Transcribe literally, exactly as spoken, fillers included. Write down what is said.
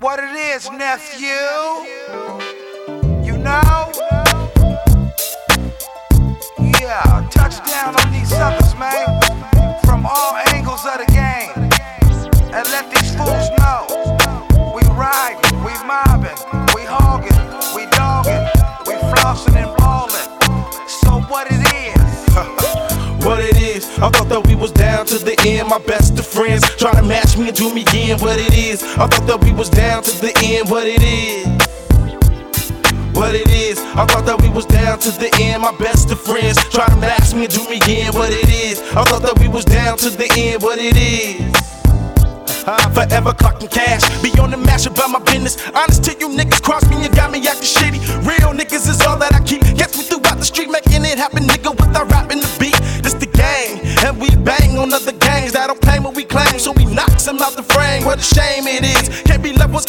what it is, nephew. You know? Yeah, touchdown on these suckers, man. From all angles of the game. And let these fools know. We riding, we mobbing, we hogging, we dogging, we flossing and ballin'. So what it is? What it is, I thought that we was down to the end. My best of friends try to match me and do me in. What it is, I thought that we was down to the end. What it is, what it is, I thought that we was down to the end. My best of friends try to match me and do me in. What it is, I thought that we was down to the end. What it is. Forever clocking cash, be on the mash about my business. Honest to you niggas, cross me and got me acting shitty. Real niggas is all that I keep. Gets me throughout the street, making it happen, nigga, without rapping the beat. This the gang, and we bang on other gangs that don't claim what we claim. So we knock some out the frame. What a shame it is. Can't be left what's